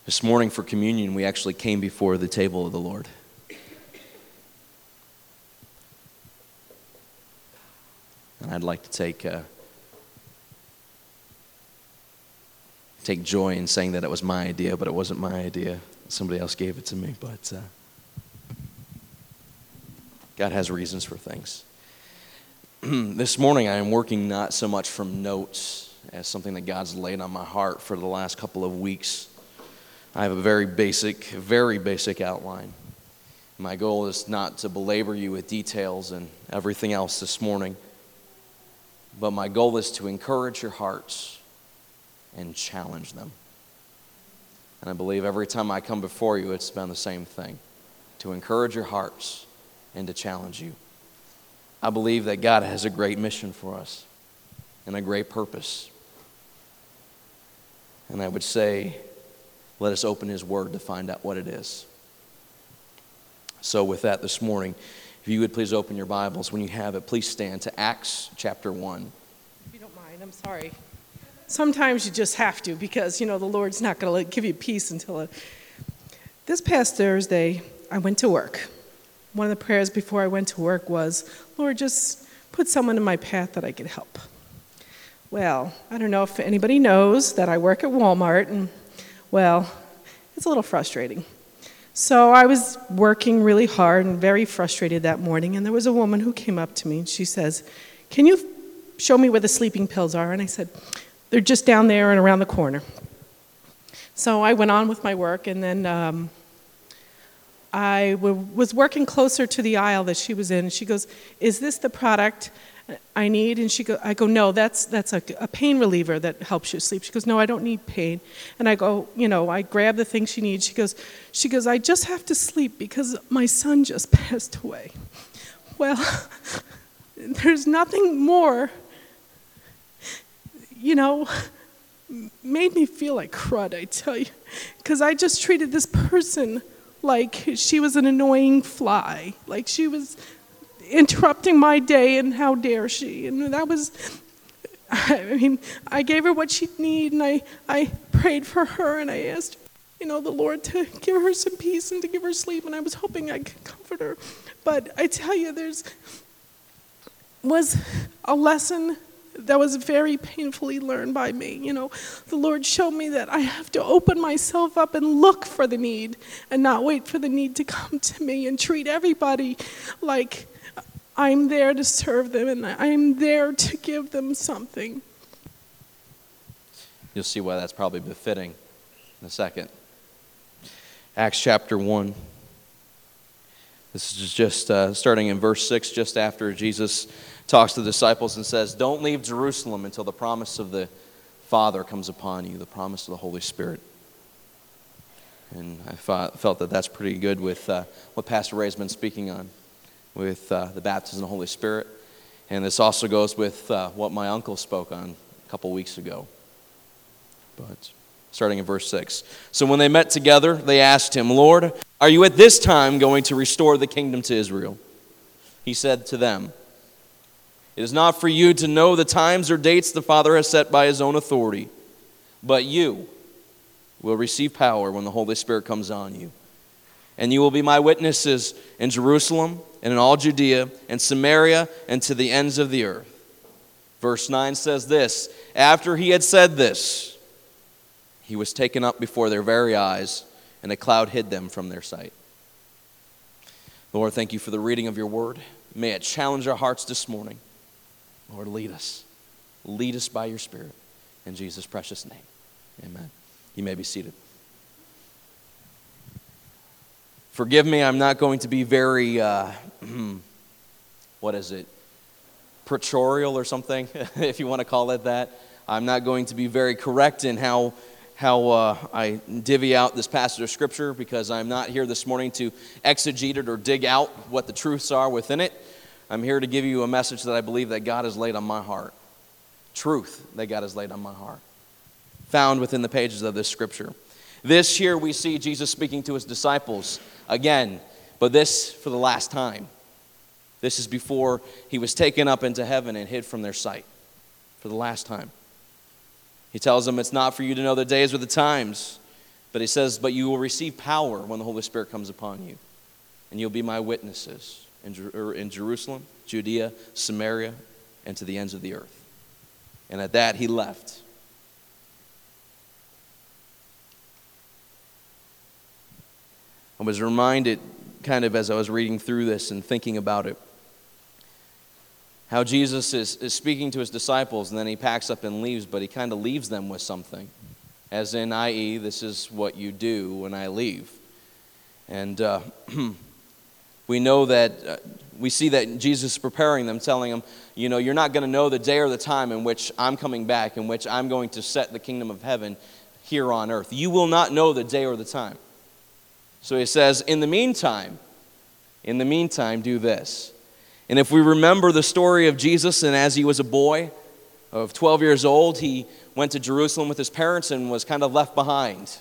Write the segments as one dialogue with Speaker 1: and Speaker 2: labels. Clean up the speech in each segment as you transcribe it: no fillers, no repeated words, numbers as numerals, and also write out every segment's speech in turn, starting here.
Speaker 1: This morning for communion, we actually came before the table of the Lord. And I'd like to take joy in saying that it was my idea, but it wasn't my idea. Somebody else gave it to me, but God has reasons for things. This morning I am working not so much from notes as something that God's laid on my heart for the last couple of weeks. I have a very basic outline. My goal is not to belabor you with details and everything else this morning, but my goal is to encourage your hearts and challenge them. And I believe every time I come before you, it's been the same thing, to encourage your hearts and to challenge you. I believe that God has a great mission for us and a great purpose. And I would say, let us open His Word to find out what it is. So with that this morning, if you would please open your Bibles. When you have it, please stand to Acts chapter 1.
Speaker 2: If you don't mind, I'm sorry. Sometimes you just have to because, the Lord's not going to give you peace until This past Thursday, I went to work. One of the prayers before I went to work was, Lord, just put someone in my path that I could help. Well, I don't know if anybody knows that I work at Walmart, and, it's a little frustrating. So I was working really hard and very frustrated that morning, and there was a woman who came up to me, and she says, can you show me where the sleeping pills are? And I said, they're just down there and around the corner. So I went on with my work, and then I was working closer to the aisle that she was in, and she goes, is this the product I need? And I go, no, that's a pain reliever that helps you sleep. She goes, no, I don't need pain. And I go, I grab the thing she needs. She goes, I just have to sleep because my son just passed away. Well, there's nothing more, made me feel like crud, I tell you, because I just treated this person like she was an annoying fly, like she was interrupting my day, and how dare she? And that was, I gave her what she'd need, and I prayed for her, and I asked, the Lord to give her some peace and to give her sleep, and I was hoping I could comfort her. But I tell you, was a lesson that was very painfully learned by me. The Lord showed me that I have to open myself up and look for the need and not wait for the need to come to me, and treat everybody like I'm there to serve them and I'm there to give them something.
Speaker 1: You'll see why that's probably befitting in a second. Acts chapter 1. This is just starting in verse 6, just after Jesus talks to the disciples and says, don't leave Jerusalem until the promise of the Father comes upon you, the promise of the Holy Spirit. And I felt that that's pretty good with what Pastor Ray's been speaking on, with the baptism of the Holy Spirit. And this also goes with what my uncle spoke on a couple weeks ago. But starting in verse 6. So when they met together, they asked him, Lord, are you at this time going to restore the kingdom to Israel? He said to them, it is not for you to know the times or dates the Father has set by His own authority, but you will receive power when the Holy Spirit comes on you. And you will be my witnesses in Jerusalem and in all Judea and Samaria and to the ends of the earth. Verse 9 says this, after he had said this, he was taken up before their very eyes, and a cloud hid them from their sight. Lord, thank you for the reading of your word. May it challenge our hearts this morning. Lord, lead us. Lead us by your Spirit. In Jesus' precious name, amen. You may be seated. Forgive me, I'm not going to be very, pretorial or something, if you want to call it that. I'm not going to be very correct in how I divvy out this passage of Scripture, because I'm not here this morning to exegete it or dig out what the truths are within it. I'm here to give you a message that I believe that God has laid on my heart. Truth that God has laid on my heart. Found within the pages of this Scripture. This here we see Jesus speaking to his disciples again, but this for the last time. This is before he was taken up into heaven and hid from their sight. For the last time. He tells them it's not for you to know the days or the times But he says, but you will receive power when the Holy Spirit comes upon you. And you'll be my witnesses in Jerusalem, Judea, Samaria, and to the ends of the earth. And at that, he left. I was reminded, kind of as I was reading through this and thinking about it, how Jesus is speaking to his disciples, and then he packs up and leaves, but he kind of leaves them with something. As in, i.e., this is what you do when I leave. And we know that, we see that Jesus is preparing them, telling them, you know, you're not going to know the day or the time in which I'm coming back, in which I'm going to set the kingdom of heaven here on earth. You will not know the day or the time. So he says, in the meantime, do this. And if we remember the story of Jesus, and as he was a boy of 12 years old, he went to Jerusalem with his parents and was kind of left behind.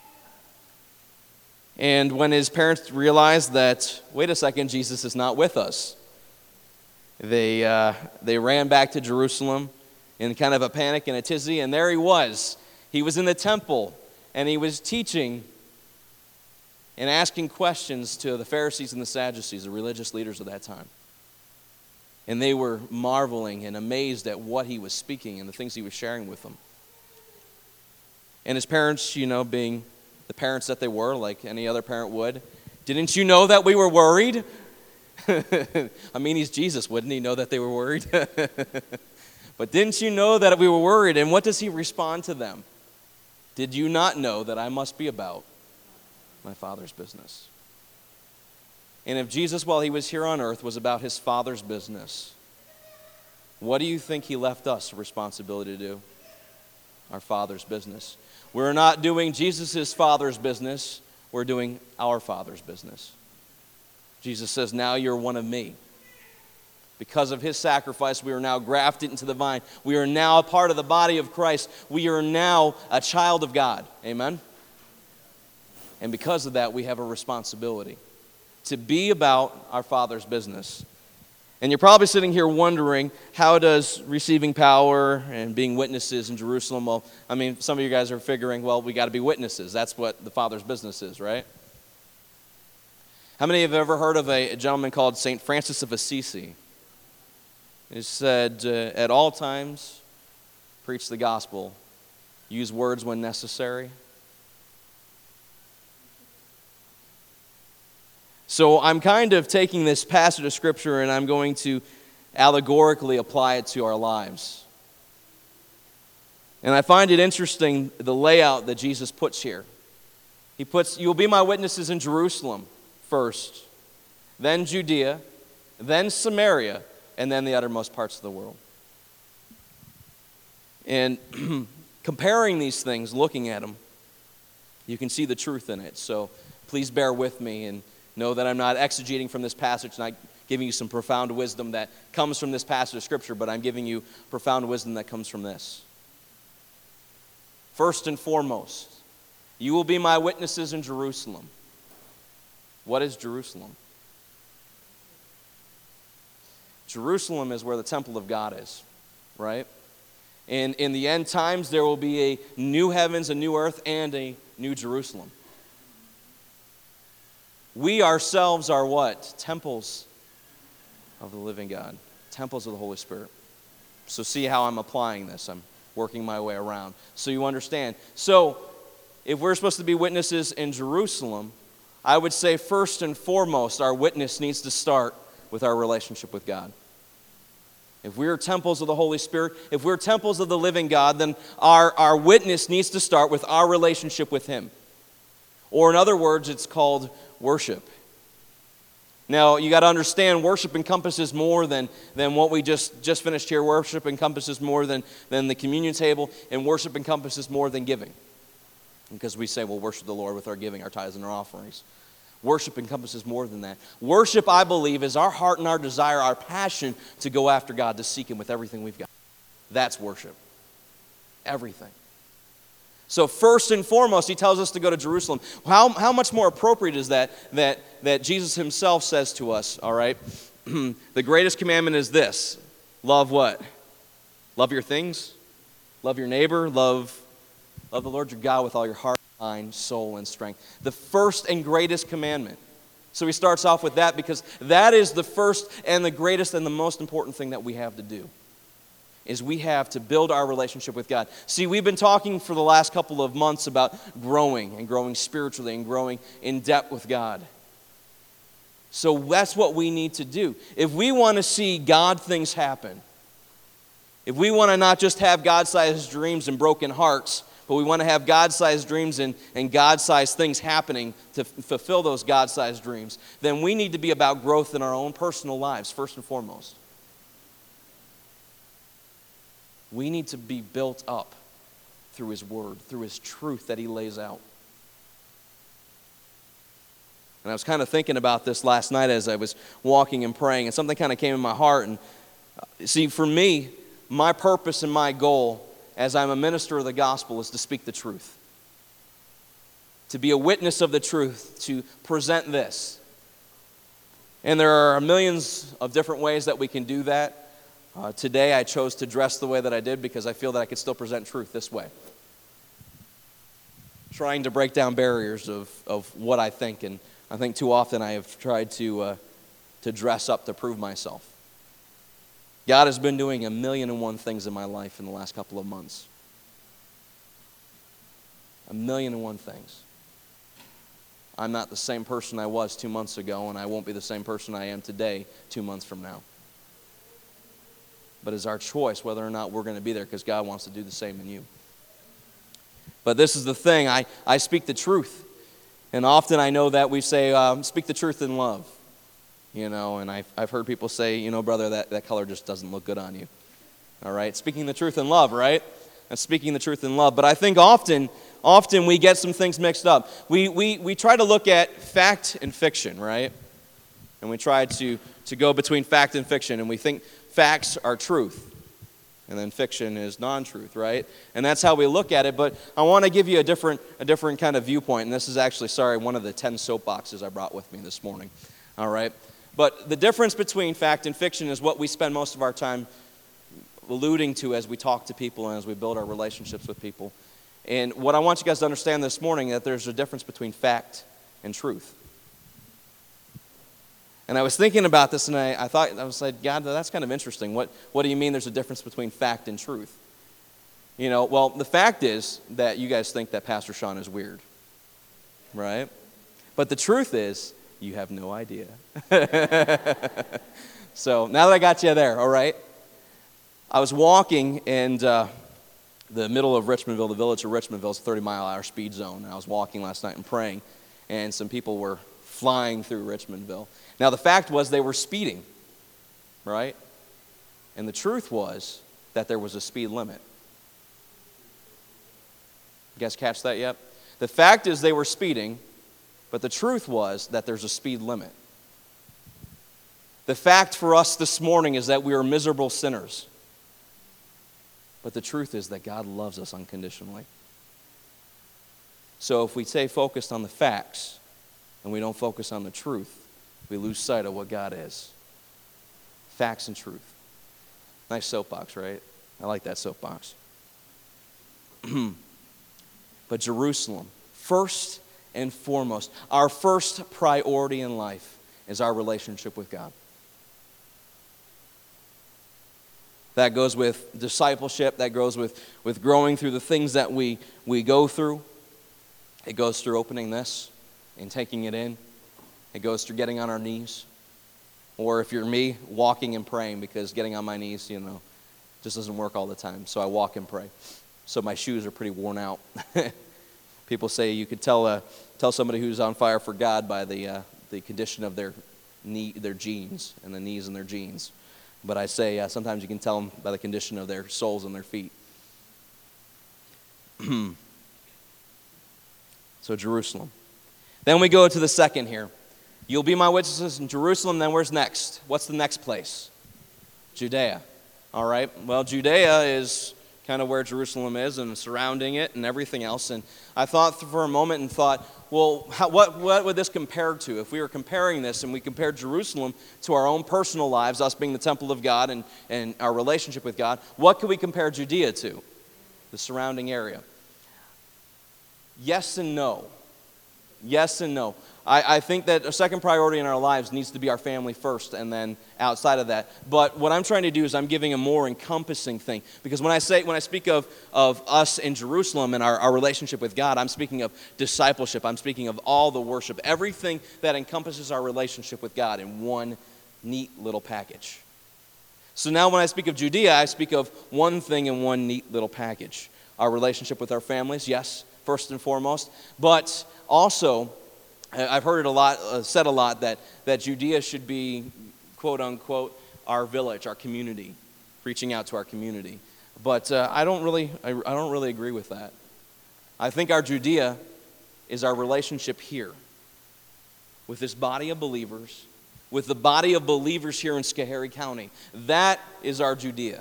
Speaker 1: And when his parents realized that, wait a second, Jesus is not with us, they ran back to Jerusalem in kind of a panic and a tizzy, and there he was. He was in the temple, and he was teaching and asking questions to the Pharisees and the Sadducees, the religious leaders of that time. And they were marveling and amazed at what he was speaking and the things he was sharing with them. And his parents, you know, being the parents that they were, like any other parent would, didn't you know that we were worried? I mean, he's Jesus, wouldn't he know that they were worried? But didn't you know that we were worried? And what does he respond to them? Did you not know that I must be about my Father's business? And if Jesus, while he was here on earth, was about his Father's business, what do you think he left us a responsibility to do? Our Father's business. We're not doing Jesus' Father's business. We're doing our Father's business. Jesus says, now you're one of me. Because of his sacrifice, we are now grafted into the vine. We are now a part of the body of Christ. We are now a child of God. Amen? And because of that, we have a responsibility to be about our Father's business. And you're probably sitting here wondering, how does receiving power and being witnesses in Jerusalem, well, I mean, some of you guys are figuring, well, we got to be witnesses. That's what the Father's business is, right? How many have ever heard of a gentleman called St. Francis of Assisi? He said, at all times, preach the gospel, use words when necessary. So I'm kind of taking this passage of Scripture and I'm going to allegorically apply it to our lives. And I find it interesting, the layout that Jesus puts here. He puts, you'll be my witnesses in Jerusalem first, then Judea, then Samaria, and then the uttermost parts of the world. And comparing these things, looking at them, you can see the truth in it. So please bear with me and know that I'm not exegeting from this passage, not giving you some profound wisdom that comes from this passage of Scripture, but I'm giving you profound wisdom that comes from this. First and foremost, you will be my witnesses in Jerusalem. What is Jerusalem? Jerusalem is where the temple of God is, right? And in the end times, there will be a new heavens, a new earth, and a new Jerusalem. We ourselves are what? Temples of the living God. Temples of the Holy Spirit. So see how I'm applying this. I'm working my way around. So you understand. So if we're supposed to be witnesses in Jerusalem, I would say first and foremost, our witness needs to start with our relationship with God. If we're temples of the Holy Spirit, if we're temples of the living God, then our witness needs to start with our relationship with Him. Or in other words, it's called worship. Now, you got to understand, worship encompasses more than what we just finished here. Worship encompasses more than the communion table, and worship encompasses more than giving. Because we say, we'll worship the Lord with our giving, our tithes, and our offerings. Worship encompasses more than that. Worship, I believe, is our heart and our desire, our passion to go after God, to seek Him with everything we've got. That's worship. Everything. So first and foremost, He tells us to go to Jerusalem. How much more appropriate is that Jesus Himself says to us, all right? The greatest commandment is this. Love what? Love your things. Love your neighbor. Love the Lord your God with all your heart, mind, soul, and strength. The first and greatest commandment. So he starts off with that because that is the first and the greatest and the most important thing that we have to do, is we have to build our relationship with God. See, we've been talking for the last couple of months about growing and growing spiritually and growing in depth with God. So that's what we need to do. If we want to see God things happen, if we want to not just have God-sized dreams and broken hearts, but we want to have God-sized dreams and God-sized things happening to fulfill those God-sized dreams, then we need to be about growth in our own personal lives, first and foremost. We need to be built up through His Word, through His truth that He lays out. And I was kind of thinking about this last night as I was walking and praying, and something kind of came in my heart. And see, for me, my purpose and my goal as I'm a minister of the gospel is to speak the truth, to be a witness of the truth, to present this. And there are millions of different ways that we can do that. Today I chose to dress the way that I did because I feel that I could still present truth this way. Trying to break down barriers of what I think, and I think too often I have tried to dress up to prove myself. God has been doing 1,000,001 things in my life in the last couple of months. 1,000,001 things. I'm not the same person I was 2 months ago, and I won't be the same person I am today 2 months from now. But it's our choice whether or not we're going to be there, because God wants to do the same in you. But this is the thing, I speak the truth. And often I know that we say, speak the truth in love. You know, and I've heard people say, you know, brother, that color just doesn't look good on you. All right? Speaking the truth in love, right? And speaking the truth in love. But I think often we get some things mixed up. We try to look at fact and fiction, right? And we try to go between fact and fiction, and we think facts are truth, and then fiction is non-truth, right? And that's how we look at it. But I want to give you a different kind of viewpoint, and this is actually, one of the 10 soapboxes I brought with me this morning. All right? But the difference between fact and fiction is what we spend most of our time alluding to as we talk to people and as we build our relationships with people. And what I want you guys to understand this morning is that there's a difference between fact and truth. And I was thinking about this, and I was like, God, that's kind of interesting. What do you mean there's a difference between fact and truth? You know, well, the fact is that you guys think that Pastor Sean is weird, right? But the truth is, you have no idea. So now that I got you there, all right? I was walking in the middle of Richmondville, the village of Richmondville. It's a 30-mile-an-hour speed zone. And I was walking last night and praying, and some people were flying through Richmondville. Now, the fact was they were speeding, right? And the truth was that there was a speed limit. You guys catch that yet? The fact is they were speeding, but the truth was that there's a speed limit. The fact for us this morning is that we are miserable sinners. But the truth is that God loves us unconditionally. So if we stay focused on the facts and we don't focus on the truth, we lose sight of what God is. Facts and truth. Nice soapbox, right? I like that soapbox. But Jerusalem, first and foremost, our first priority in life is our relationship with God. That goes with discipleship. That goes with growing through the things that we go through. It goes through opening this and taking it in. It goes through getting on our knees. Or if you're me, walking and praying, because getting on my knees, just doesn't work all the time. So I walk and pray. So my shoes are pretty worn out. People say you could tell somebody who's on fire for God by the condition of their jeans and the knees in their jeans. But I say sometimes you can tell them by the condition of their soles and their feet. So Jerusalem. Then we go to the second here. You'll be my witnesses in Jerusalem. Then where's next? What's the next place? Judea. All right. Well, Judea is kind of where Jerusalem is and surrounding it and everything else. And I thought for a moment and thought, well, what would this compare to? If we were comparing this and we compared Jerusalem to our own personal lives, us being the temple of God and our relationship with God, what could we compare Judea to? The surrounding area. Yes and no. Yes and no. I think that a second priority in our lives needs to be our family first and then outside of that. But what I'm trying to do is I'm giving a more encompassing thing. Because when I speak of us in Jerusalem and our relationship with God, I'm speaking of discipleship. I'm speaking of all the worship. Everything that encompasses our relationship with God in one neat little package. So now when I speak of Judea, I speak of one thing in one neat little package. Our relationship with our families, yes, first and foremost. But also, I've heard it said a lot that Judea should be, quote unquote, our village, our community, reaching out to our community. But I don't really agree with that. I think our Judea is our relationship here with this body of believers, with the body of believers here in Schoharie County. That is our Judea.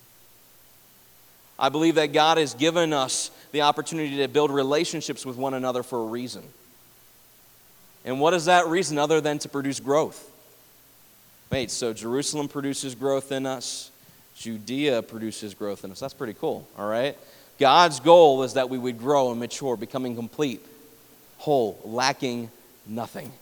Speaker 1: I believe that God has given us the opportunity to build relationships with one another for a reason. And what is that reason other than to produce growth? Wait, so Jerusalem produces growth in us. Judea produces growth in us. That's pretty cool, all right? God's goal is that we would grow and mature, becoming complete, whole, lacking nothing.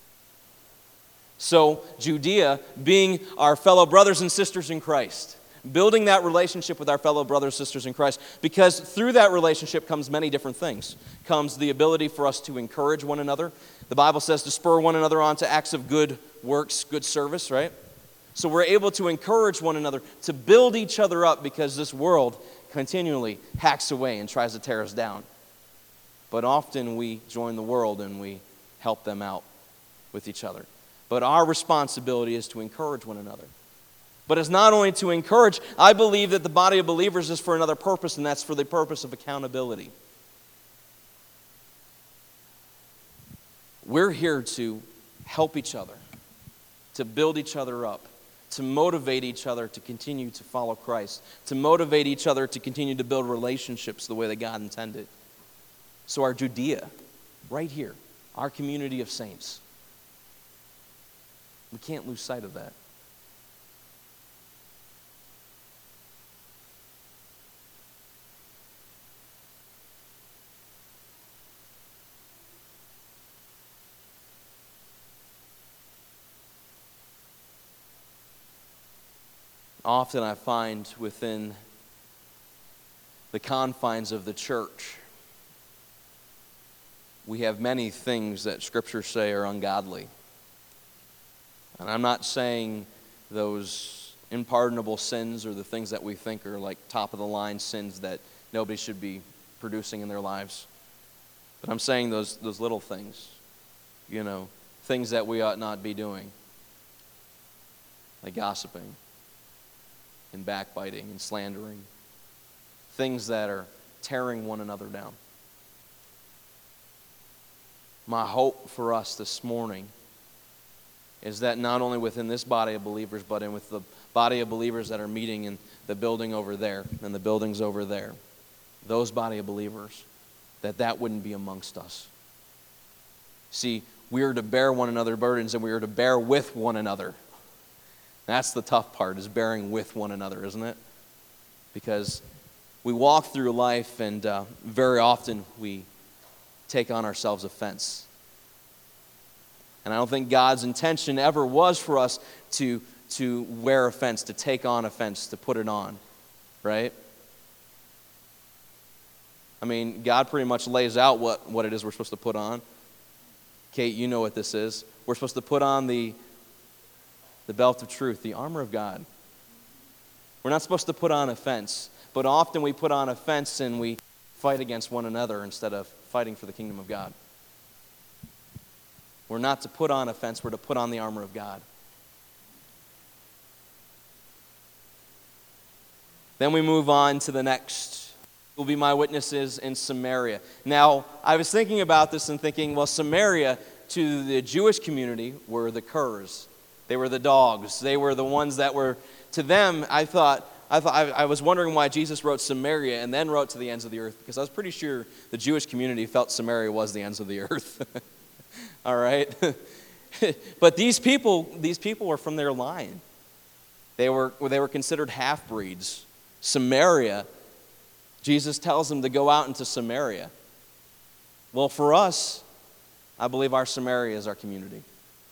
Speaker 1: So Judea being our fellow brothers and sisters in Christ, building that relationship with our fellow brothers and sisters in Christ, because through that relationship comes many different things. Comes the ability for us to encourage one another. The Bible says to spur one another on to acts of good works, good service, right? So we're able to encourage one another, to build each other up, because this world continually hacks away and tries to tear us down. But often we join the world and we help them out with each other. But our responsibility is to encourage one another. But it's not only to encourage. I believe that the body of believers is for another purpose, and that's for the purpose of accountability. We're here to help each other, to build each other up, to motivate each other to continue to follow Christ, to motivate each other to continue to build relationships the way that God intended. So our Judea, right here, our community of saints, we can't lose sight of that. Often I find within the confines of the church, we have many things that Scripture say are ungodly. And I'm not saying those unpardonable sins or the things that we think are like top-of-the-line sins that nobody should be producing in their lives. But I'm saying those little things, things that we ought not be doing, like gossiping and backbiting and slandering, things that are tearing one another down. My hope for us this morning is that not only within this body of believers, but with the body of believers that are meeting in the building over there and the buildings over there, those body of believers, that wouldn't be amongst us. See, we are to bear one another's burdens, and we are to bear with one another. That's the tough part, is bearing with one another, isn't it? Because we walk through life, and very often we take on ourselves offense. And I don't think God's intention ever was for us to wear offense, to take on offense, to put it on, right? I mean, God pretty much lays out what it is we're supposed to put on. Kate, you know what this is. We're supposed to put on the belt of truth, the armor of God. We're not supposed to put on offense, but often we put on offense and we fight against one another instead of fighting for the kingdom of God. We're not to put on offense, we're to put on the armor of God. Then we move on to the next. Will be my witnesses in Samaria. Now, I was thinking about this and thinking, well, Samaria to the Jewish community were the curs. They were the dogs. They were the ones that were, to them, I was wondering why Jesus wrote Samaria and then wrote to the ends of the earth, because I was pretty sure the Jewish community felt Samaria was the ends of the earth. All right? But these people were from their line. They were considered half-breeds. Samaria, Jesus tells them to go out into Samaria. Well, for us, I believe our Samaria is our community.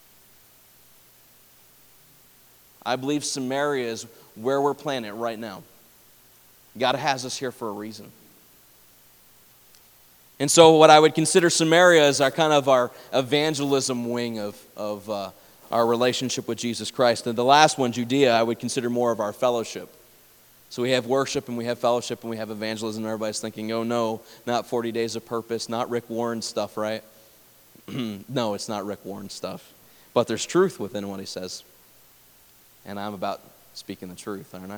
Speaker 1: I believe Samaria is where we're planted right now. God has us here for a reason. And so what I would consider Samaria is our evangelism wing of our relationship with Jesus Christ. And the last one, Judea, I would consider more of our fellowship. So we have worship and we have fellowship and we have evangelism. And everybody's thinking, oh no, not 40 Days of Purpose, not Rick Warren stuff, right? No, it's not Rick Warren stuff. But there's truth within what he says. And I'm about speaking the truth, aren't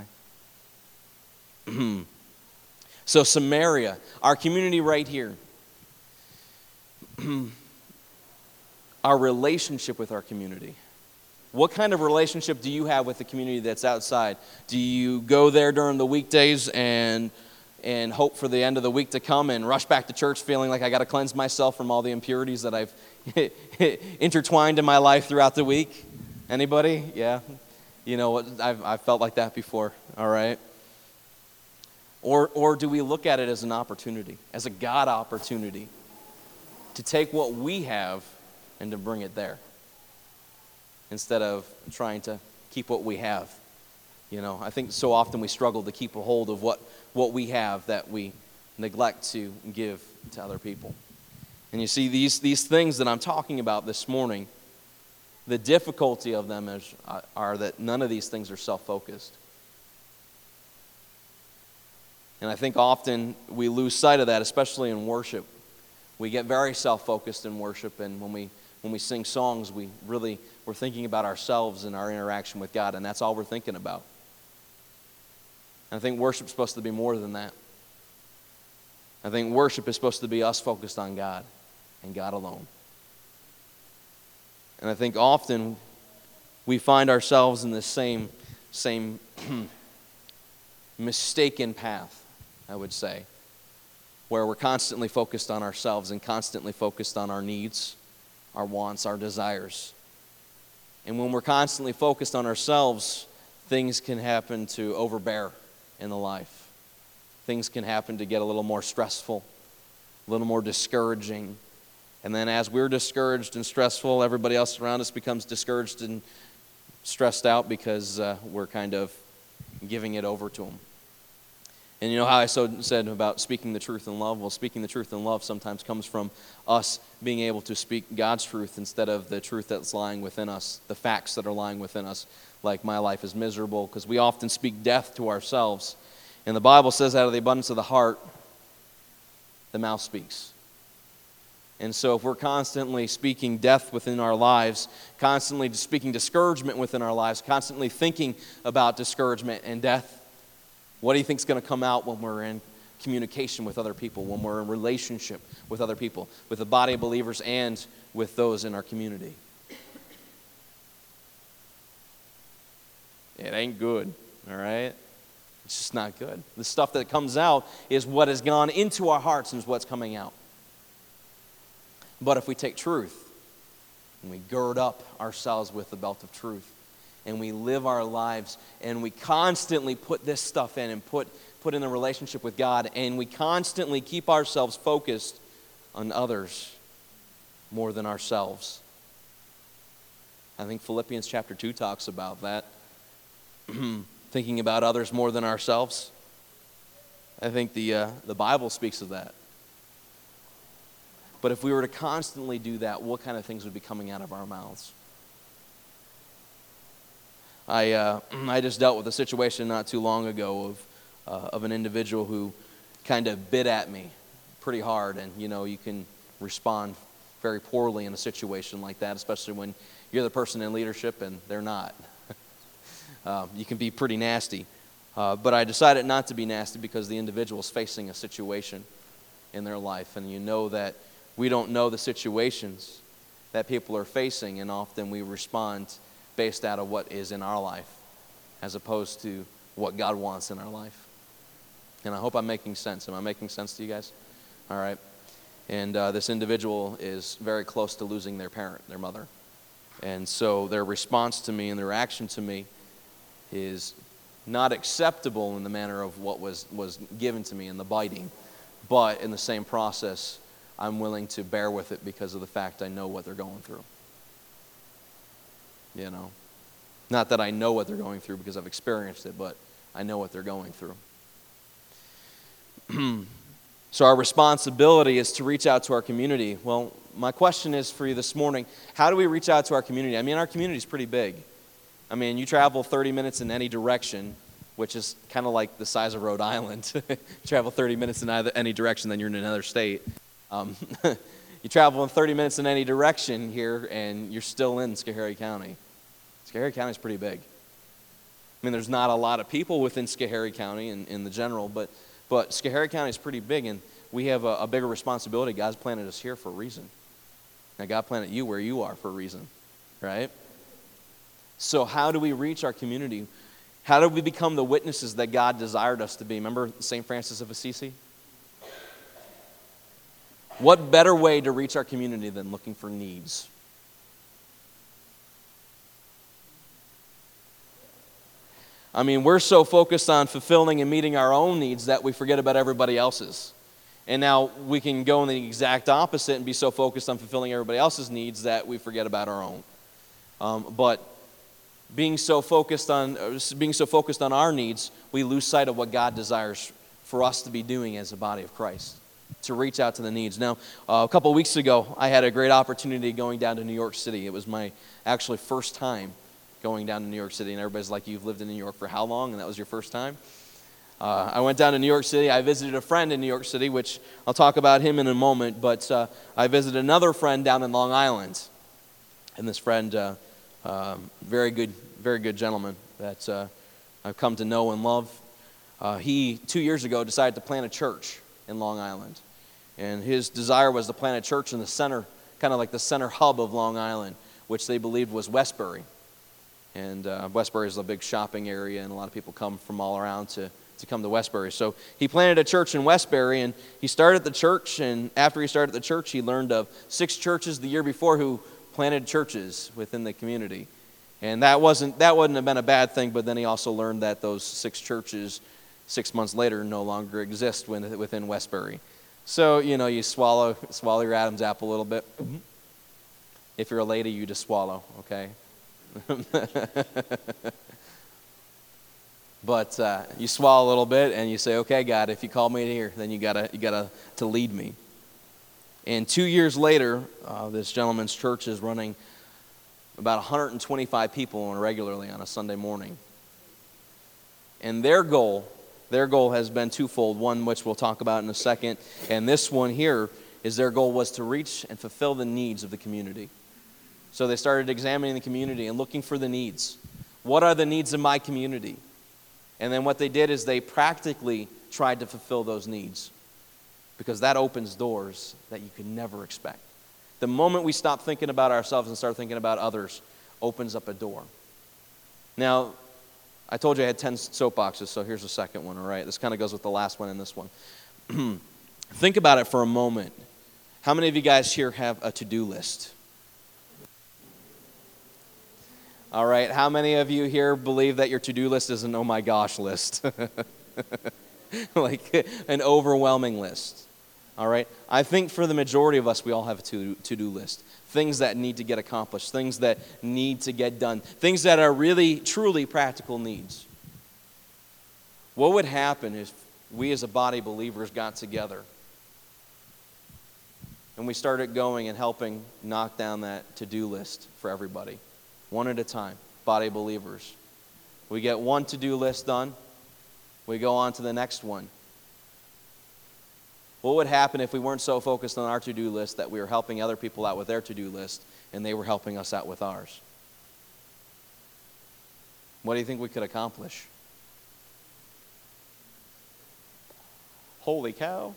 Speaker 1: I? So Samaria, our community right here, our relationship with our community. What kind of relationship do you have with the community that's outside? Do you go there during the weekdays and hope for the end of the week to come and rush back to church feeling like I got to cleanse myself from all the impurities that I've intertwined in my life throughout the week? Anybody? Yeah. You know what? I've felt like that before. All right. Or do we look at it as an opportunity, as a God opportunity, to take what we have and to bring it there, instead of trying to keep what we have? You know, I think so often we struggle to keep a hold of what we have that we neglect to give to other people. And you see, these things that I'm talking about this morning, the difficulty of them are that none of these things are self-focused. And I think often we lose sight of that, especially in worship. We get very self-focused in worship, and when we sing songs, we're thinking about ourselves and our interaction with God, and that's all we're thinking about. And I think worship's supposed to be more than that. I think worship is supposed to be us focused on God and God alone. And I think often we find ourselves in this same mistaken path, I would say, where we're constantly focused on ourselves and constantly focused on our needs, our wants, our desires. And when we're constantly focused on ourselves, things can happen to overbear in the life. Things can happen to get a little more stressful, a little more discouraging. And then as we're discouraged and stressful, everybody else around us becomes discouraged and stressed out because we're kind of giving it over to them. And you know how I said about speaking the truth in love? Well, speaking the truth in love sometimes comes from us being able to speak God's truth instead of the truth that's lying within us, the facts that are lying within us, like my life is miserable, because we often speak death to ourselves. And the Bible says out of the abundance of the heart, the mouth speaks. And so if we're constantly speaking death within our lives, constantly speaking discouragement within our lives, constantly thinking about discouragement and death, what do you think is going to come out when we're in communication with other people, when we're in relationship with other people, with the body of believers and with those in our community? It ain't good, all right? It's just not good. The stuff that comes out is what has gone into our hearts and is what's coming out. But if we take truth and we gird up ourselves with the belt of truth and we live our lives and we constantly put this stuff in and put in a relationship with God and we constantly keep ourselves focused on others more than ourselves. I think Philippians chapter 2 talks about that. Thinking about others more than ourselves. I think the Bible speaks of that. But if we were to constantly do that, what kind of things would be coming out of our mouths? I just dealt with a situation not too long ago of an individual who kind of bit at me pretty hard, and you can respond very poorly in a situation like that, especially when you're the person in leadership and they're not. You can be pretty nasty. But I decided not to be nasty because the individual is facing a situation in their life, and you know that we don't know the situations that people are facing, and often we respond based out of what is in our life as opposed to what God wants in our life. And I hope I'm making sense. Am I making sense to you guys? All right. And this individual is very close to losing their parent, their mother. And so their response to me and their action to me is not acceptable in the manner of what was given to me in the biting. But in the same process, I'm willing to bear with it because of the fact I know what they're going through. You know? Not that I know what they're going through because I've experienced it, but I know what they're going through. So our responsibility is to reach out to our community. Well, my question is for you this morning, how do we reach out to our community? I mean, our community is pretty big. I mean, you travel 30 minutes in any direction, which is kind of like the size of Rhode Island. You travel 30 minutes in any direction, then you're in another state. You travel in 30 minutes in any direction here, and you're still in Schoharie County. Schoharie County is pretty big. I mean, there's not a lot of people within Schoharie County in the general, but Schoharie County is pretty big, and we have a bigger responsibility. God's planted us here for a reason. Now, God planted you where you are for a reason, right? So how do we reach our community? How do we become the witnesses that God desired us to be? Remember St. Francis of Assisi? What better way to reach our community than looking for needs? I mean, we're so focused on fulfilling and meeting our own needs that we forget about everybody else's. And now we can go in the exact opposite and be so focused on fulfilling everybody else's needs that we forget about our own. But being so focused on our needs, we lose sight of what God desires for us to be doing as a body of Christ, to reach out to the needs. Now, a couple of weeks ago, I had a great opportunity going down to New York City. It was my actually first time going down to New York City, and everybody's like, you've lived in New York for how long? And that was your first time? I went down to New York City. I visited a friend in New York City, which I'll talk about him in a moment, but I visited another friend down in Long Island. And this friend, very good gentleman that I've come to know and love. He, 2 years ago, decided to plant a church in Long Island. And his desire was to plant a church in the center, kind of like the center hub of Long Island, which they believed was Westbury. And Westbury is a big shopping area, and a lot of people come from all around to come to Westbury. So he planted a church in Westbury, and he started the church, and after he started the church, he learned of 6 churches the year before who planted churches within the community. And that wouldn't have been a bad thing, but then he also learned that those 6 churches 6 months later no longer exist within Westbury. So, you know, you swallow your Adam's apple a little bit. If you're a lady, you just swallow, okay? But you swallow a little bit and you say, okay, God, if you call me here, then you gotta to lead me. And 2 years later, this gentleman's church is running about 125 people regularly on a Sunday morning. And their goal has been twofold. One, which we'll talk about in a second, and this one here is their goal was to reach and fulfill the needs of the community. So they started examining the community and looking for the needs. What are the needs of my community? And then what they did is they practically tried to fulfill those needs, because that opens doors that you could never expect. The moment we stop thinking about ourselves and start thinking about others opens up a door. Now, I told you I had 10 soapboxes, so here's the second one, all right? This kind of goes with the last one and this one. Think about it for a moment. How many of you guys here have a to-do list? All right, how many of you here believe that your to-do list is an oh my gosh list? Like an overwhelming list. All right, I think for the majority of us, we all have a to-do list. Things that need to get accomplished, things that need to get done, things that are really, truly practical needs. What would happen if we as a body of believers got together and we started going and helping knock down that to-do list for everybody? One at a time, body of believers. We get one to-do list done, we go on to the next one. What would happen if we weren't so focused on our to-do list that we were helping other people out with their to-do list and they were helping us out with ours? What do you think we could accomplish? Holy cow.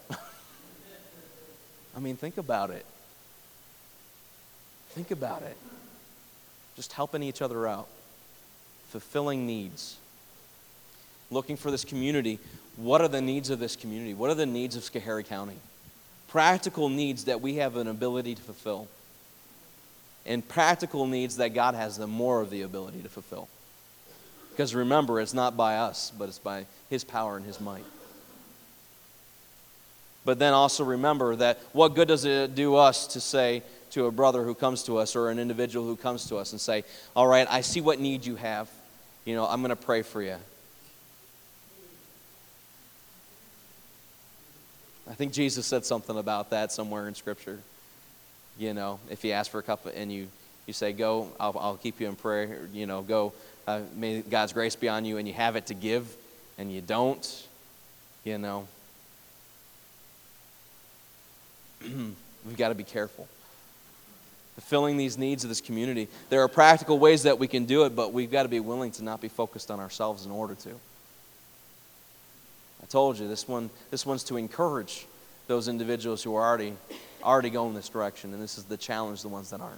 Speaker 1: I mean, think about it. Think about it. Just helping each other out, fulfilling needs, looking for this community. What are the needs of this community? What are the needs of Schoharie County? Practical needs that we have an ability to fulfill, and practical needs that God has the more of the ability to fulfill. Because remember, it's not by us, but it's by His power and His might. But then also remember that what good does it do us to say to a brother who comes to us or an individual who comes to us and say, all right, I see what need you have. I'm going to pray for you. I think Jesus said something about that somewhere in Scripture. If you ask for a cup and you say, go, I'll keep you in prayer. Go, may God's grace be on you, and you have it to give, and you don't, we've got to be careful. Fulfilling these needs of this community. There are practical ways that we can do it, but we've got to be willing to not be focused on ourselves in order to. I told you, this one's to encourage those individuals who are already going this direction, and this is the challenge, the ones that aren't.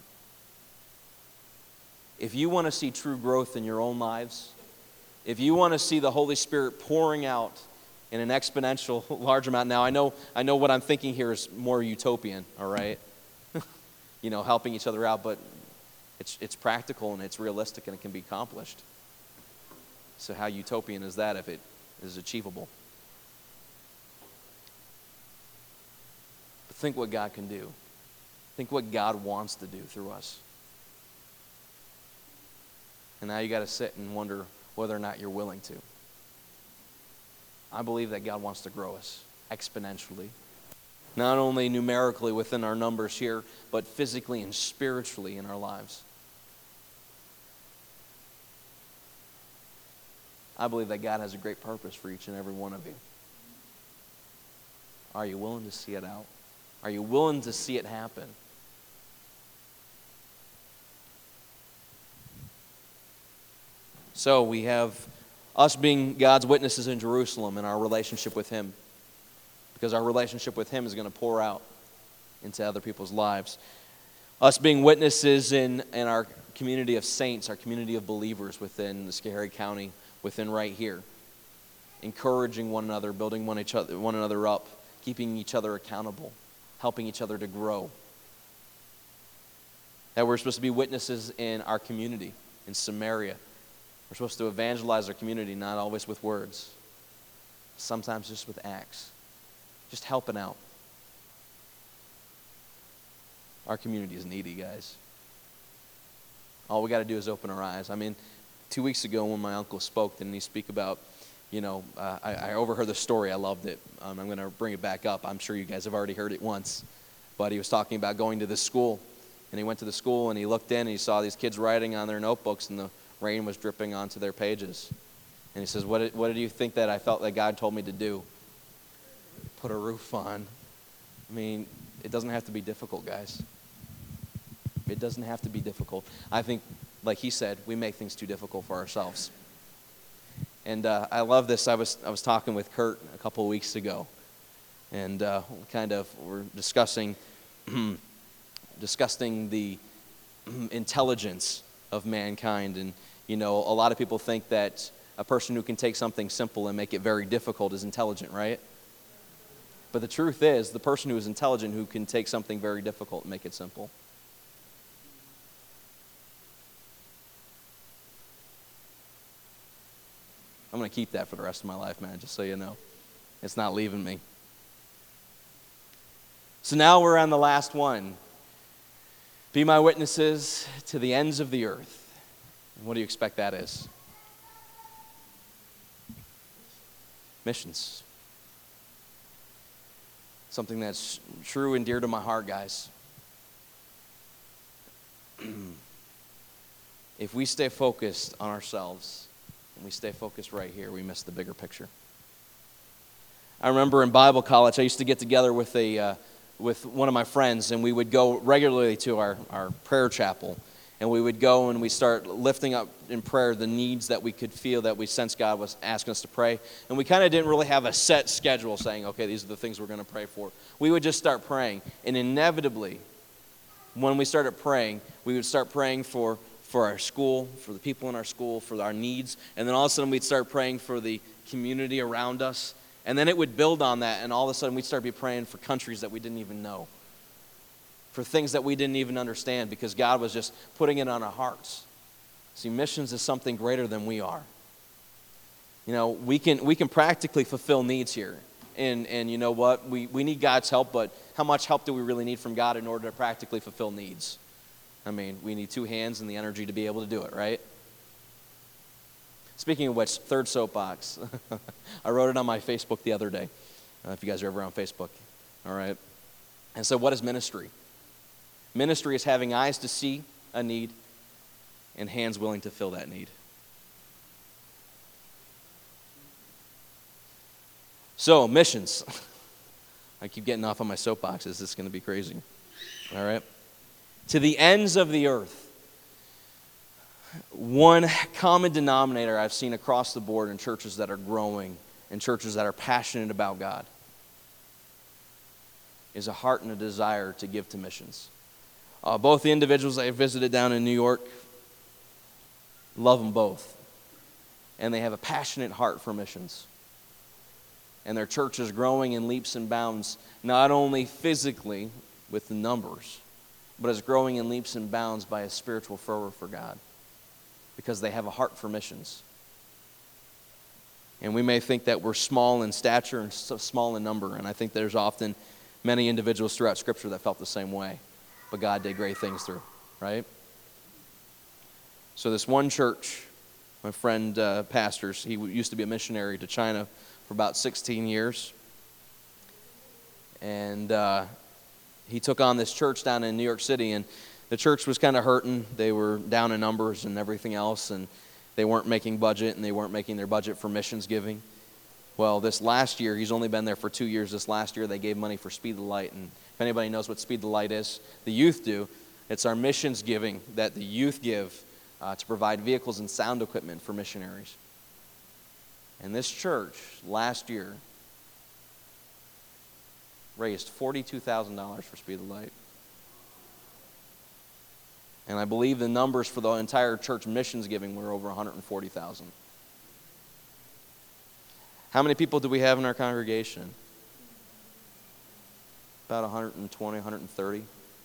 Speaker 1: If you want to see true growth in your own lives, if you want to see the Holy Spirit pouring out in an exponential, large amount, now I know what I'm thinking here is more utopian, all right? Helping each other out, but it's practical and it's realistic and it can be accomplished. So how utopian is that if it is achievable? But think what God can do. Think what God wants to do through us. And now you got to sit and wonder whether or not you're willing to. I believe that God wants to grow us exponentially. Not only numerically within our numbers here, but physically and spiritually in our lives. I believe that God has a great purpose for each and every one of you. Are you willing to see it out? Are you willing to see it happen? So we have us being God's witnesses in Jerusalem in our relationship with Him. Because our relationship with Him is going to pour out into other people's lives. Us being witnesses in our community of saints, our community of believers within the Schoharie County, within right here. Encouraging one another, building one another up, keeping each other accountable, helping each other to grow. That we're supposed to be witnesses in our community, in Samaria. We're supposed to evangelize our community, not always with words, sometimes just with acts. Just helping out. Our community is needy, guys. All we got to do is open our eyes. 2 weeks ago when my uncle spoke, didn't he speak about, I overheard the story. I loved it. I'm going to bring it back up. I'm sure you guys have already heard it once. But he was talking about going to this school. And he went to the school and he looked in and he saw these kids writing on their notebooks and the rain was dripping onto their pages. And he says, what did you think that I felt that God told me to do? Put a roof on. It doesn't have to be difficult, guys. It doesn't have to be difficult. I think, like he said, we make things too difficult for ourselves. And I love this. I was talking with Kurt a couple of weeks ago, and we're discussing the intelligence of mankind. And a lot of people think that a person who can take something simple and make it very difficult is intelligent, right? But the truth is, the person who is intelligent who can take something very difficult and make it simple. I'm going to keep that for the rest of my life, man, just so you know. It's not leaving me. So now we're on the last one. Be my witnesses to the ends of the earth. And what do you expect that is? Missions. Something that's true and dear to my heart, guys. If we stay focused on ourselves and we stay focused right here, we miss the bigger picture. I remember in Bible college, I used to get together with one of my friends, and we would go regularly to our prayer chapel. And we would go and we start lifting up in prayer the needs that we could feel that we sensed God was asking us to pray. And we kind of didn't really have a set schedule saying, okay, these are the things we're going to pray for. We would just start praying. And inevitably, when we started praying, we would start praying for our school, for the people in our school, for our needs. And then all of a sudden we'd start praying for the community around us. And then it would build on that. And all of a sudden we'd start be praying for countries that we didn't even know. For things that we didn't even understand because God was just putting it on our hearts. See, missions is something greater than we are. We can practically fulfill needs here. And you know what? We need God's help, but how much help do we really need from God in order to practically fulfill needs? I mean, we need two hands and the energy to be able to do it, right? Speaking of which, third soapbox. I wrote it on my Facebook the other day, if you guys are ever on Facebook. All right. And so what is ministry? Ministry is having eyes to see a need and hands willing to fill that need. So, missions. I keep getting off on my soapboxes. This is going to be crazy. All right. To the ends of the earth. One common denominator I've seen across the board in churches that are growing, in churches that are passionate about God, is a heart and a desire to give to missions. Both the individuals I visited down in New York, love them both. And they have a passionate heart for missions. And their church is growing in leaps and bounds, not only physically with the numbers, but is growing in leaps and bounds by a spiritual fervor for God. Because they have a heart for missions. And we may think that we're small in stature and small in number, and I think there's often many individuals throughout Scripture that felt the same way, but God did great things through, right? So this one church, my friend pastors, he used to be a missionary to China for about 16 years, and he took on this church down in New York City, and the church was kind of hurting. They were down in numbers and everything else, and they weren't making budget, and they weren't making their budget for missions giving. Well, this last year, he's only been there for 2 years. This last year, they gave money for Speed the Light, and if anybody knows what Speed the Light is, the youth do. It's our missions giving that the youth give to provide vehicles and sound equipment for missionaries. And this church, last year, raised $42,000 for Speed the Light. And I believe the numbers for the entire church missions giving were over 140,000. How many people do we have in our congregation? About 120, 130.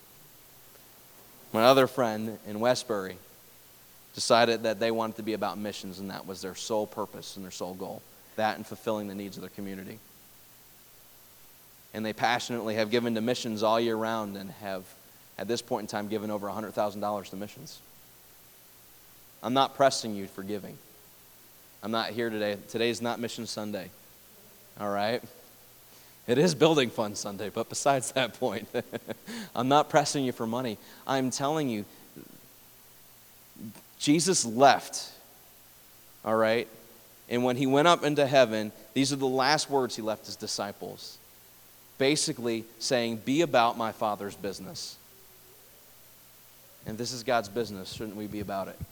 Speaker 1: My other friend in Westbury decided that they wanted to be about missions, and that was their sole purpose and their sole goal. That and fulfilling the needs of their community. And they passionately have given to missions all year round and have, at this point in time, given over $100,000 to missions. I'm not pressing you for giving. I'm not here today. Today's not Mission Sunday. All right? It is Building Fund Sunday, but besides that point, I'm not pressing you for money. I'm telling you, Jesus left, all right? And when he went up into heaven, these are the last words he left his disciples. Basically saying, be about my Father's business. And this is God's business. Shouldn't we be about it?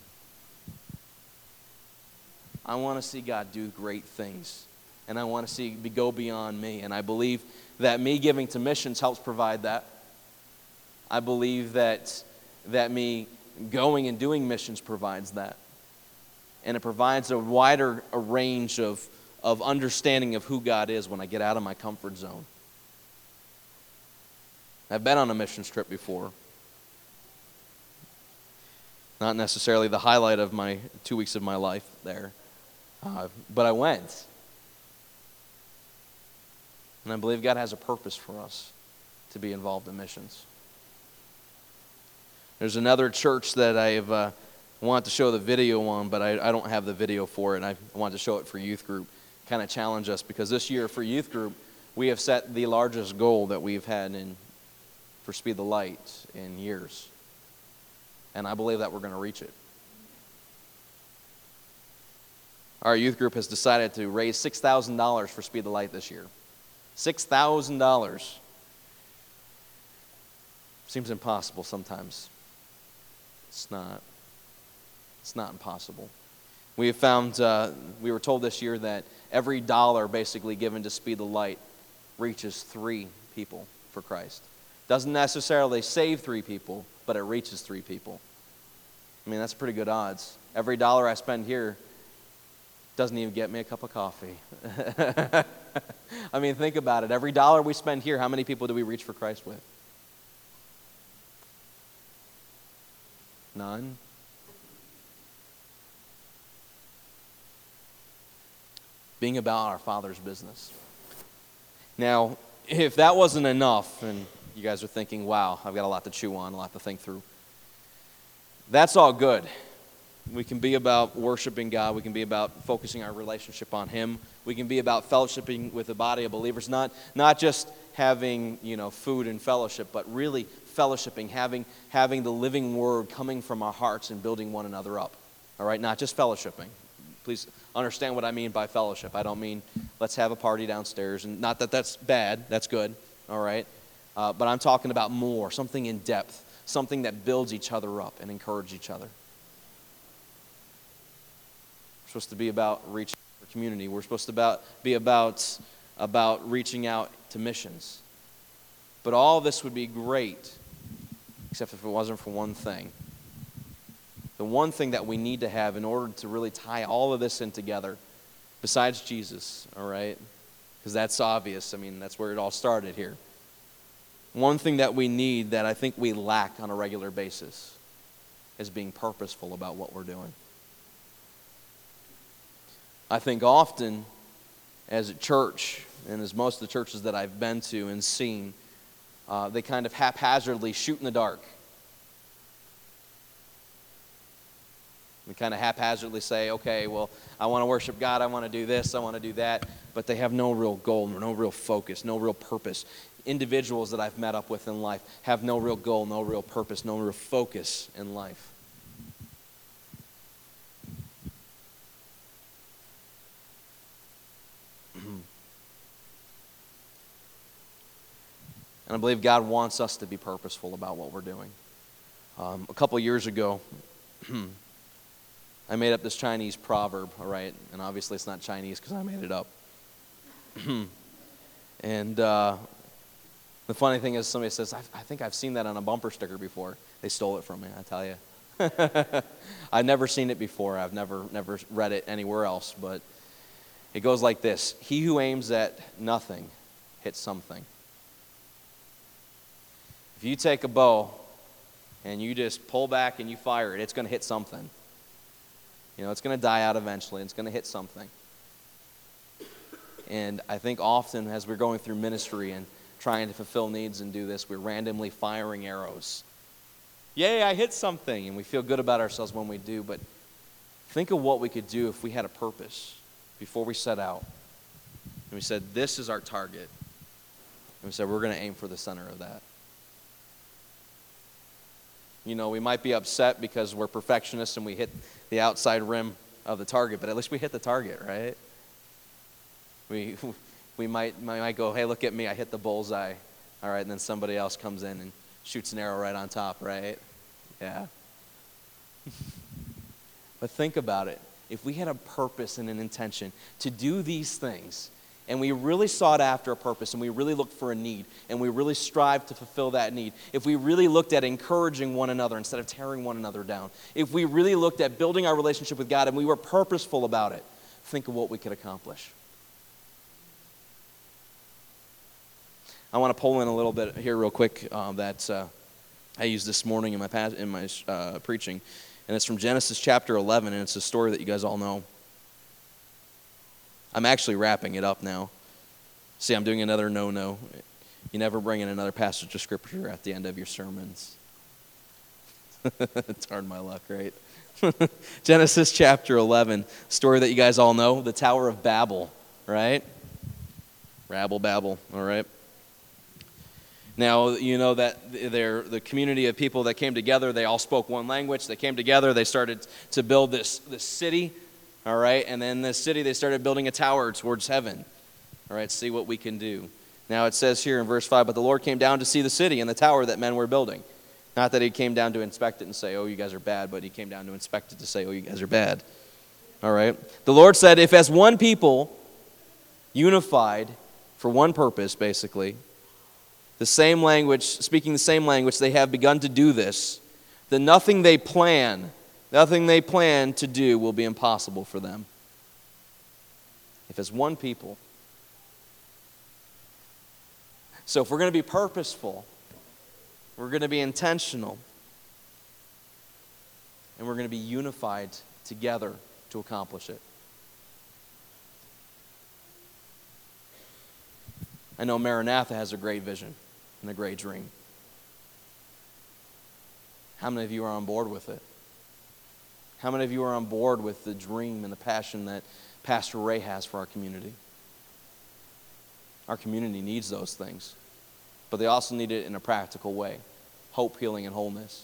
Speaker 1: I want to see God do great things. And I want to see go beyond me. And I believe that me giving to missions helps provide that. I believe that me going and doing missions provides that. And it provides a wider range of understanding of who God is when I get out of my comfort zone. I've been on a missions trip before. Not necessarily the highlight of my 2 weeks of my life there. But I went. And I believe God has a purpose for us to be involved in missions. There's another church that I want to show the video on, but I don't have the video for it. I want to show it for youth group, kind of challenge us, because this year for youth group, we have set the largest goal that we've had for Speed the Light in years. And I believe that we're going to reach it. Our youth group has decided to raise $6,000 for Speed the Light this year. $6,000. Seems impossible sometimes. It's not. It's not impossible. We have found, we were told this year that every dollar basically given to Speed the Light reaches 3 people for Christ. Doesn't necessarily save 3 people, but it reaches 3 people. I mean, that's pretty good odds. Every dollar I spend here doesn't even get me a cup of coffee. I mean, think about it. Every dollar we spend here, how many people do we reach for Christ with? None. Being about our Father's business. Now, if that wasn't enough, and you guys are thinking, wow, I've got a lot to chew on, a lot to think through, that's all good. We can be about worshiping God. We can be about focusing our relationship on Him. We can be about fellowshipping with the body of believers, not just having food and fellowship, but really fellowshipping, having the living Word coming from our hearts and building one another up. All right, not just fellowshipping. Please understand what I mean by fellowship. I don't mean let's have a party downstairs, and not that that's bad. That's good. All right, but I'm talking about more, something in depth, something that builds each other up and encourages each other. We're supposed to be about reaching our community. We're supposed to be about reaching out to missions. But all this would be great, except if it wasn't for one thing. The one thing that we need to have in order to really tie all of this in together, besides Jesus, all right? Because that's obvious. I mean, that's where it all started here. One thing that we need that I think we lack on a regular basis is being purposeful about what we're doing. I think often, as a church, and as most of the churches that I've been to and seen, they kind of haphazardly shoot in the dark. We kind of haphazardly say, okay, well, I want to worship God, I want to do this, I want to do that, but they have no real goal, no real focus, no real purpose. Individuals that I've met up with in life have no real goal, no real purpose, no real focus in life. And I believe God wants us to be purposeful about what we're doing. A couple years ago, I made up this Chinese proverb, all right? And obviously it's not Chinese because I made it up. And the funny thing is somebody says, I think I've seen that on a bumper sticker before. They stole it from me, I tell you. I've never seen it before. I've never read it anywhere else. But it goes like this. He who aims at nothing hits something. If you take a bow and you just pull back and you fire it, it's going to hit something. It's going to die out eventually. It's going to hit something. And I think often as we're going through ministry and trying to fulfill needs and do this, we're randomly firing arrows. Yay, I hit something. And we feel good about ourselves when we do. But think of what we could do if we had a purpose before we set out. And we said, this is our target. And we said, we're going to aim for the center of that. We might be upset because we're perfectionists and we hit the outside rim of the target, but at least we hit the target, right? We might go, hey, look at me, I hit the bullseye. All right, and then somebody else comes in and shoots an arrow right on top, right? Yeah. But think about it. If we had a purpose and an intention to do these things, and we really sought after a purpose, and we really looked for a need, and we really strived to fulfill that need, if we really looked at encouraging one another instead of tearing one another down, if we really looked at building our relationship with God and we were purposeful about it, think of what we could accomplish. I want to pull in a little bit here real quick that I used this morning in my preaching, and it's from Genesis chapter 11, and it's a story that you guys all know. I'm actually wrapping it up now. See, I'm doing another no-no. You never bring in another passage of Scripture at the end of your sermons. It's hard my luck, right? Genesis chapter 11, story that you guys all know, the Tower of Babel, right? Babel, all right? Now, you know that the community of people that came together, they all spoke one language. They came together, they started to build this city. All right, and then this city, they started building a tower towards heaven. All right, see what we can do. Now it says here in verse 5, but the Lord came down to see the city and the tower that men were building. Not that he came down to inspect it and say, oh, you guys are bad, but he came down to inspect it to say, oh, you guys are bad. All right. The Lord said, if as one people, unified for one purpose, basically, the same language, speaking the same language, they have begun to do this, then nothing they plan to do will be impossible for them. If as one people. So if we're going to be purposeful, we're going to be intentional, and we're going to be unified together to accomplish it. I know Maranatha has a great vision and a great dream. How many of you are on board with it? How many of you are on board with the dream and the passion that Pastor Ray has for our community? Our community needs those things, but they also need it in a practical way. Hope, healing, and wholeness.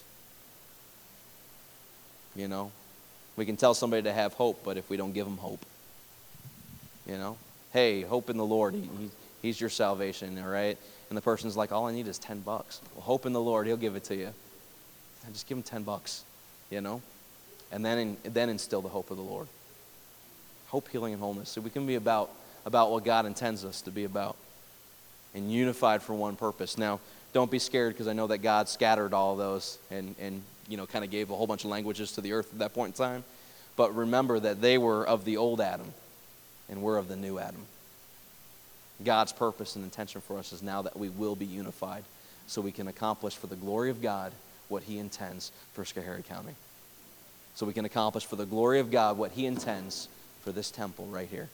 Speaker 1: You know, we can tell somebody to have hope, but if we don't give them hope, you know, hey, hope in the Lord, he's your salvation, all right? And the person's like, all I need is $10. Well, hope in the Lord, he'll give it to you. And just give him $10, you know, and then instill the hope of the Lord. Hope, healing, and wholeness. So we can be about what God intends us to be about, and unified for one purpose. Now, don't be scared, because I know that God scattered all of those and kind of gave a whole bunch of languages to the earth at that point in time. But remember that they were of the old Adam, and we're of the new Adam. God's purpose and intention for us is now that we will be unified, so we can accomplish for the glory of God what he intends for Schoharie County. So we can accomplish for the glory of God what he intends for this temple right here.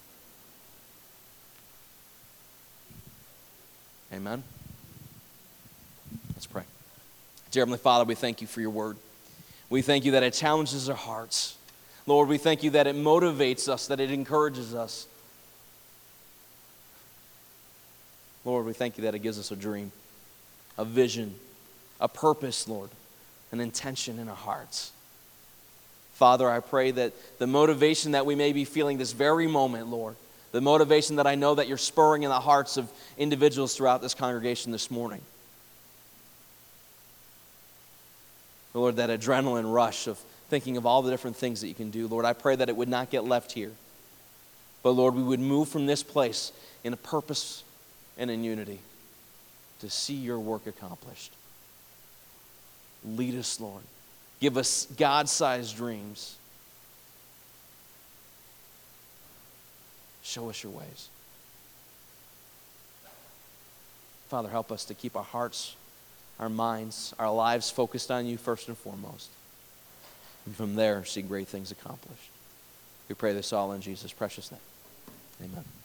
Speaker 1: Amen? Let's pray. Dear Heavenly Father, we thank you for your word. We thank you that it challenges our hearts. Lord, we thank you that it motivates us, that it encourages us. Lord, we thank you that it gives us a dream, a vision, a purpose, Lord, an intention in our hearts. Father, I pray that the motivation that we may be feeling this very moment, Lord, the motivation that I know that you're spurring in the hearts of individuals throughout this congregation this morning, Lord, that adrenaline rush of thinking of all the different things that you can do, Lord, I pray that it would not get left here. But Lord, we would move from this place in a purpose and in unity to see your work accomplished. Lead us, Lord. Give us God-sized dreams. Show us your ways. Father, help us to keep our hearts, our minds, our lives focused on you first and foremost. And from there, see great things accomplished. We pray this all in Jesus' precious name. Amen.